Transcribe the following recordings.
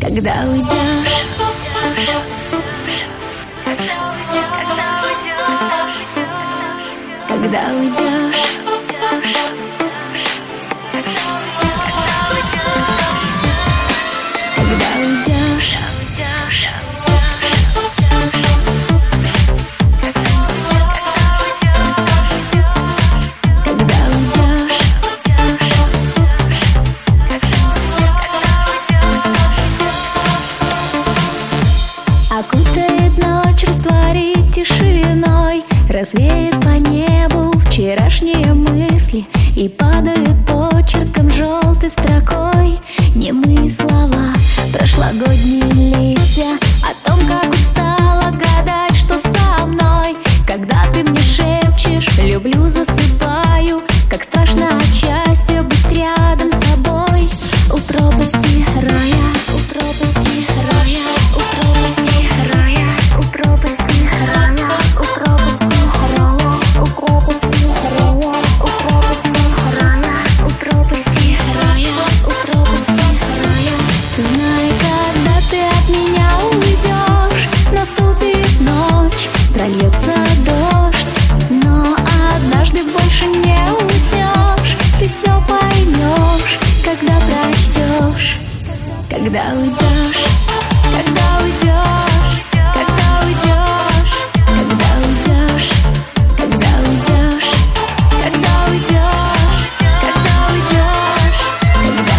Когда уйдешь, когда уйдешь, когда уйдешь, окутает ночь, растворит тишиной, развеет по небу вчерашние мысли и падают почерком желтой строкой немые слова, прошлогодние листья о том, как устала гадать, что со мной. Когда ты мне шепчешь «люблю», засыпаю, как страшно от счастья быть рядом с собой. У пропасти рая, у пропасти рая, у пропасти рая, у пропасти рая, у пропасти рая, у пропасти рая, у пропасти рая, у пропасти рая, у пропасти рая. Знай, когда ты от меня уйдешь, наступит ночь, прольется дождь, но однажды больше не уснешь. Ты все поймешь, когда прочтешь. Когда уйдешь, когда уйдешь, когда уйдешь, когда уйдешь, когда уйдешь, когда уйдешь, когда уйдешь, когда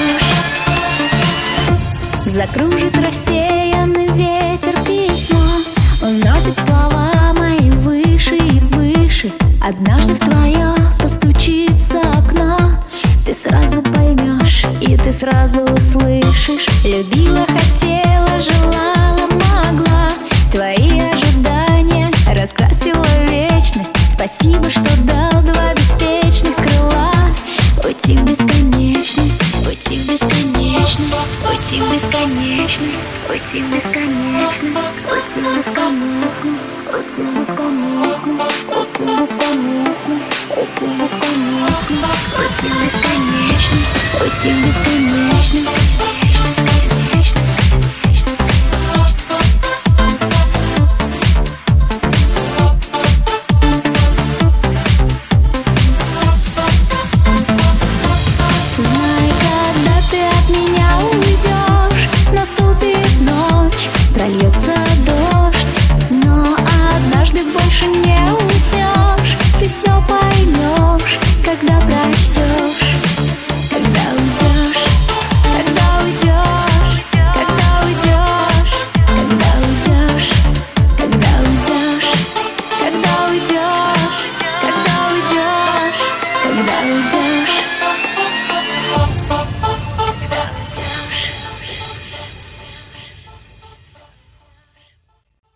уйдешь. Закружит рассеянный ветер письмо, уносит слова мои выше и выше. Однажды в твое постучится окно, ты сразу поймешь и ты сразу услышишь. Любила, хотела, желала, могла. Твои ожидания раскрасила вечность. Спасибо, что дал два беспечных крыла. Уйти в бесконечность, уйти в бесконечность, уйти в бесконечность, уйти в бесконечность, уйти в бесконечность, уйти в бесконечность, уйти в бесконечность, уйти в бесконечность, уйти в бесконечность, уйти в бесконечность. Знай, когда ты от меня уйдешь, наступит ночь, прольется дождь, но однажды больше не уснешь. Ты все поймешь, когда прочтешь. Когда уйдешь, когда уйдешь, когда уйдешь, когда уйдешь, когда уйдешь, когда уйдешь, когда уйдешь, когда уйдешь.